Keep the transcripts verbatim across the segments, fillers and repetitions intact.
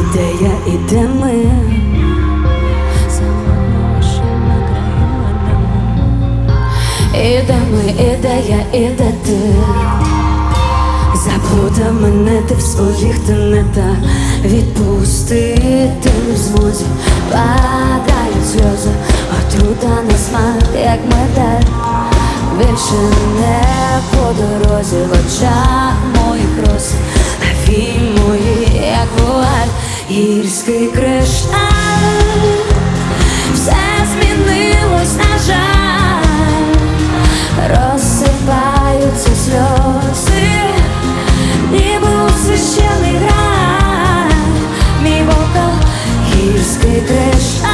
де я і де ми. І де ми, і де я, і де ти. Заплута мене ти в своїх тенетах, відпустити не в змозі. Падають сльози, отрута на смак, як медаль. Більше не по дорозі, в очах моїх роз, а вій мої, як вуаль, гірський кришталь. Все змінилось, на жаль, розсипаються сльози, ніби у священний граль. Мій бокал, гірський кришталь.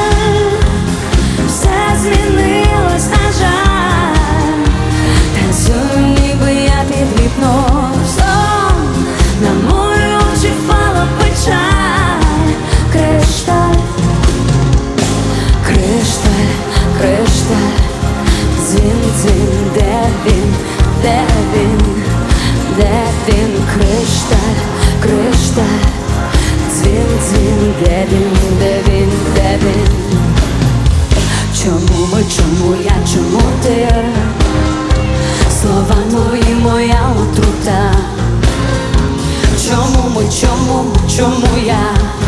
Все змінилось, на жаль, танцюю, ніби я під гіпнозом. На мої очі впала печаль. Кришталь, кришталь, кришталь, дзвін, дзвін, де він, де він, де він, кришталь, кришталь, дзвін, дзвін, де він, де він, де він. Чому ми, чому я, чому ти? Слова твої моя отрута. Чому ми, чому ми, чому я?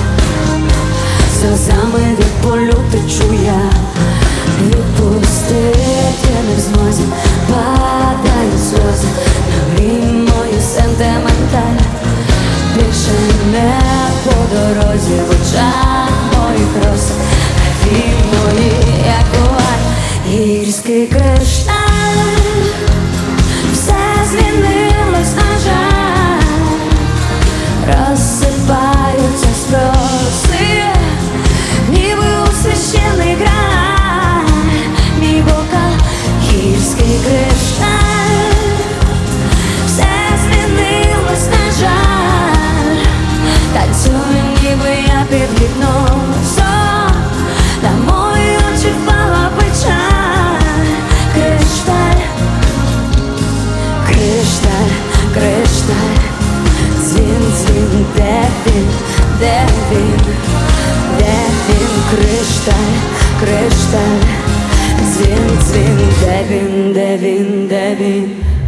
Сльозами від болю течу я. Відпустити не в змозі, падають сльози, нагрій мою сентименталь. Більше не по дорозі, в очах моїх роз, а вій мої, як вуаль, гірський кришталь. Все змінилось, на жаль, розсипаються сльози, ніби у священний граль. Мій бокал, гірський кришталь. Все змінилось, на жаль, танцюю, ніби я під гіпнозом. На мої очі впала печаль. Кришталь, кришталь, кришталь, дзвін, дзвін, де він, де він, де він, кришталь, кришталь, дзвін, дзвін, де він, де він, де він.